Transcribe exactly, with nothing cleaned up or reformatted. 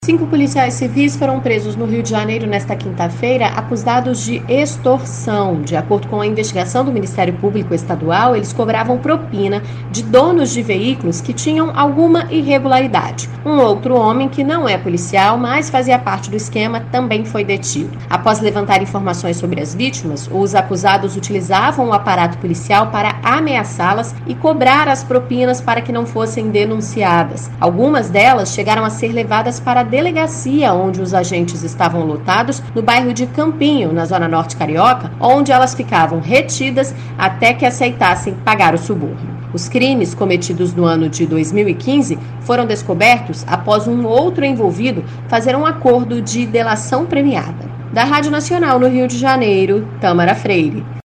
Cinco policiais civis foram presos no Rio de Janeiro nesta quinta-feira, acusados de extorsão. De acordo com a investigação do Ministério Público Estadual, eles cobravam propina de donos de veículos que tinham alguma irregularidade. Um outro homem, que não é policial, mas fazia parte do esquema, também foi detido. Após levantar informações sobre as vítimas, os acusados utilizavam o aparato policial para ameaçá-las e cobrar as propinas para que não fossem denunciadas. Algumas delas chegaram a ser levadas para a delegacia onde os agentes estavam lotados, no bairro de Campinho, na zona norte carioca, onde elas ficavam retidas até que aceitassem pagar o suborno. Os crimes cometidos no ano de dois mil e quinze foram descobertos após um outro envolvido fazer um acordo de delação premiada. Da Rádio Nacional no Rio de Janeiro, Tâmara Freire.